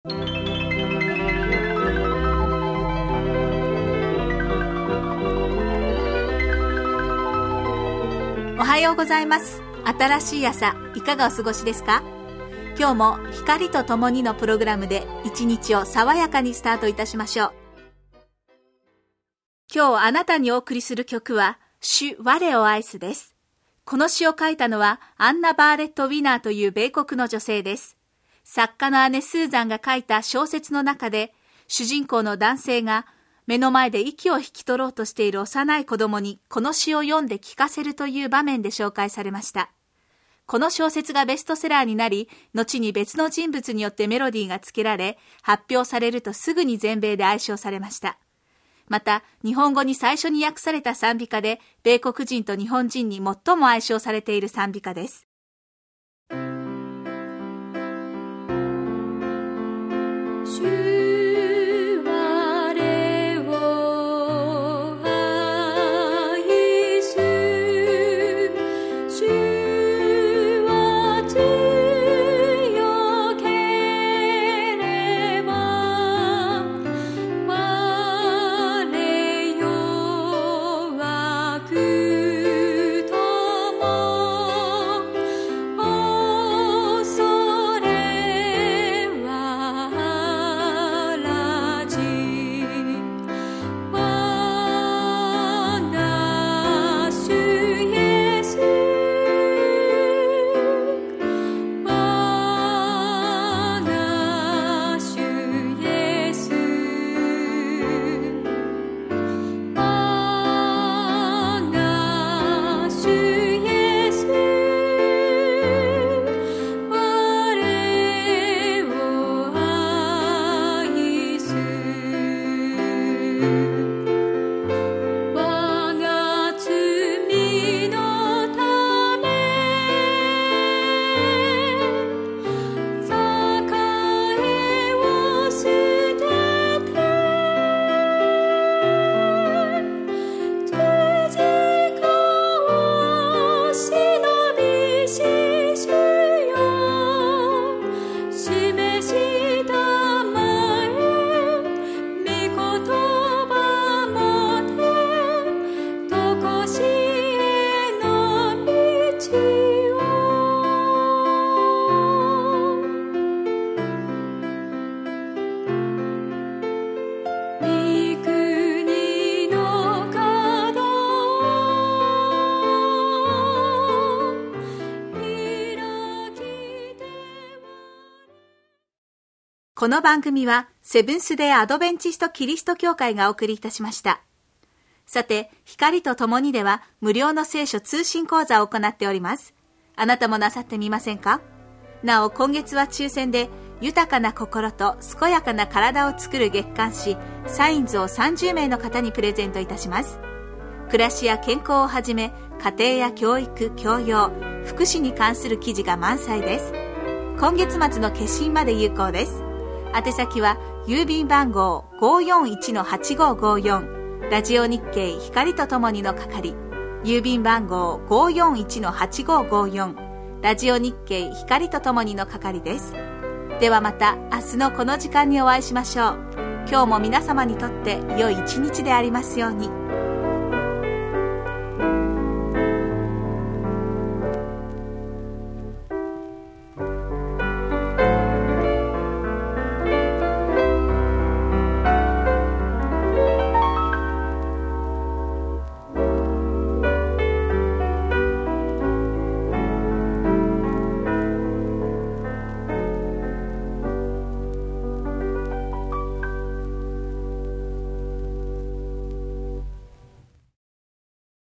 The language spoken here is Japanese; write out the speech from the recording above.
おはようございます。新しい朝、いかがお過ごしですか？今日も光とともにのプログラムで一日を爽やかにスタートいたしましょう。今日あなたにお送りする曲は主我を愛すです。この詩を書いたのはアンナ・バーレット・ウィナーという米国の女性です。作家の姉スーザンが書いた小説の中で、主人公の男性が目の前で息を引き取ろうとしている幼い子供にこの詩を読んで聞かせるという場面で紹介されました。この小説がベストセラーになり、後に別の人物によってメロディーが付けられ、発表されるとすぐに全米で愛唱されました。また、日本語に最初に訳された賛美歌で、米国人と日本人に最も愛唱されている賛美歌です。この番組はセブンスデーアドベンチストキリスト教会がお送りいたしました。さて、光とともにでは無料の聖書通信講座を行っております。あなたもなさってみませんか？なお、今月は抽選で豊かな心と健やかな体を作る月刊誌サインズを30名の方にプレゼントいたします。暮らしや健康をはじめ、家庭や教育、教養、福祉に関する記事が満載です。今月末の決心まで有効です。宛先は郵便番号 541-8554 ラジオ日経光とともにの係、郵便番号 541-8554 ラジオ日経光とともにの係です。ではまた明日のこの時間にお会いしましょう。今日も皆様にとって良い一日でありますように。